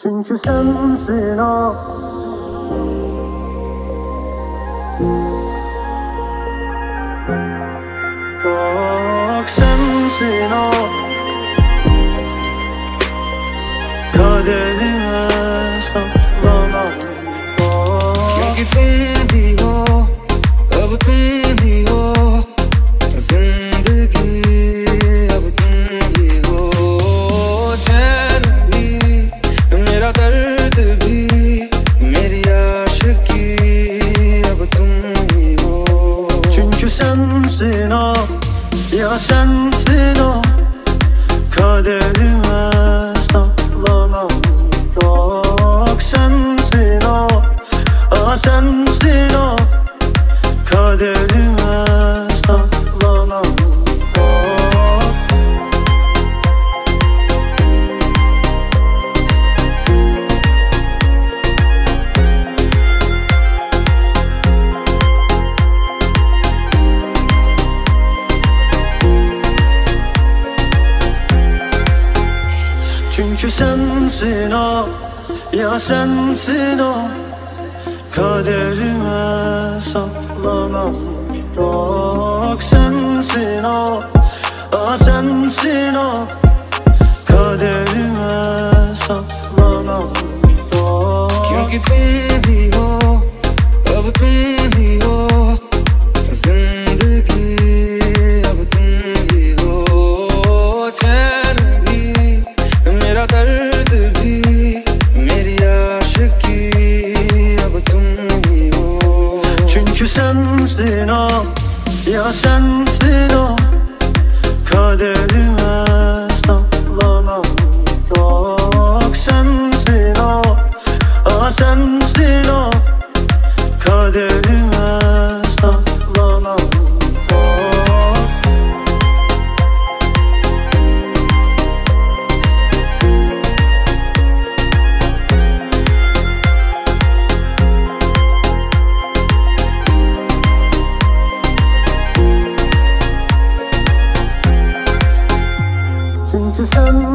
Çünkü sensin o. Çok sensin o. Kaderime saklanan o. क्योंकि तुम ही हो, अब तुम ही हो, जिंदगी अब तुम ही हो। चैन भी मेरा दर्द भी मेरी आशिकी अब तुम ही हो। Çünkü sensin o. Ya sensin o. Kaderime saklanan çok sensin o. Sensin o. Kaderime saklanan o. Çünkü sensin o. Ya sensin o. Kaderime saplanan çok sensin o. Sensin o. Kaderime saplanan çok. क्योंकि तुम ही हो, अब तुम ही हो, जिंदगी अब तुम ही हो। चैन भी मेरा दर्द भी मेरी आशिकी अब तुम ही हो। Çünkü sensin o. Ya sensin o. Kaderime saplanan çok sensin o. Sensin o. Kaderime saklanan çok. Çünkü sen